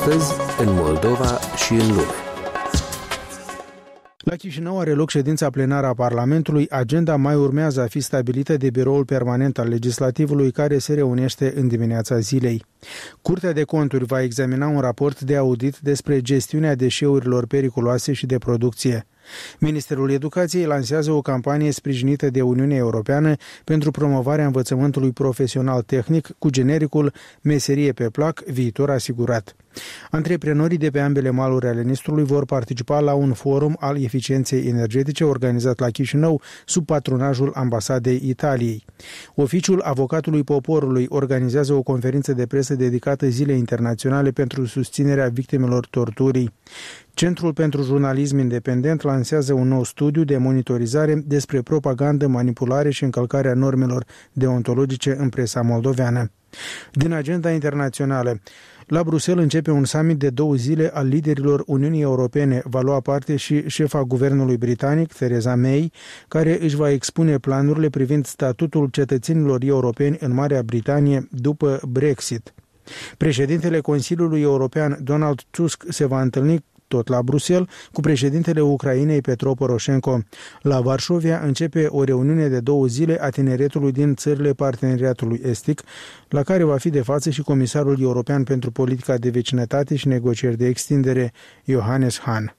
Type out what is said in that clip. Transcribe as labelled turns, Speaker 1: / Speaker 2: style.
Speaker 1: Astăzi, în Moldova și în lume.
Speaker 2: La Chișinău are loc ședința plenară a Parlamentului. Agenda mai urmează a fi stabilită de Biroul Permanent al Legislativului, care se reunește în dimineața zilei. Curtea de Conturi va examina un raport de audit despre gestiunea deșeurilor periculoase și de producție. Ministerul Educației lansează o campanie sprijinită de Uniunea Europeană pentru promovarea învățământului profesional tehnic cu genericul Meserie pe plac, viitor asigurat. Antreprenorii de pe ambele maluri ale Nistrului vor participa la un forum al eficienței energetice organizat la Chișinău sub patronajul Ambasadei Italiei. Oficiul Avocatului Poporului organizează o conferință de presă dedicată Zilei Internaționale pentru susținerea victimelor torturii. Centrul pentru Jurnalism Independent lansează un nou studiu de monitorizare despre propagandă, manipulare și încălcarea normelor deontologice în presa moldoveană. Din agenda internațională, la Bruxelles începe un summit de 2 zile al liderilor Uniunii Europene. Va lua parte și șefa guvernului britanic, Theresa May, care își va expune planurile privind statutul cetățenilor europeni în Marea Britanie după Brexit. Președintele Consiliului European, Donald Tusk, se va întâlni tot la Bruxelles cu președintele Ucrainei, Petro Poroșenko. La Varșovia începe o reuniune de 2 zile a tineretului din țările parteneriatului estic, la care va fi de față și comisarul european pentru politica de vecinătate și negocieri de extindere, Johannes Hahn.